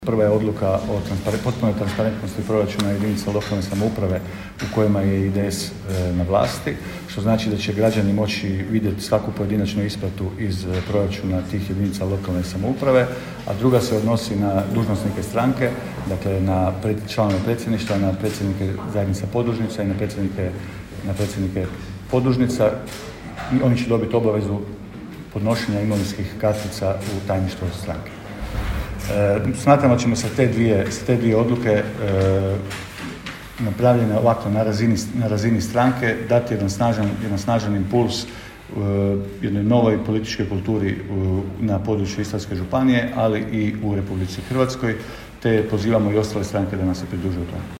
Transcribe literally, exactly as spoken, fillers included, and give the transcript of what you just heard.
Prva je odluka o transpare- potpunoj transparentnosti proračuna jedinica lokalne samouprave u kojima je I D S e, na vlasti, što znači da će građani moći vidjeti svaku pojedinačnu isplatu iz e, proračuna tih jedinica lokalne samouprave, a druga se odnosi na dužnosnike stranke, dakle na pred, članove predsjedništva, na predsjednike zajednica podružnica i na predsjednike, na predsjednike podružnica. I oni će dobiti obavezu podnošenja imovinskih kartica u tajništvo stranke. E, smatramo da ćemo sa te dvije, sa te dvije odluke e, napravljene ovako na razini, na razini stranke dati jedan snažan, jedan snažan impuls e, jednoj novoj političkoj kulturi u, na području Istarske županije, ali i u Republici Hrvatskoj, te pozivamo i ostale stranke da nam se pridruže u tome.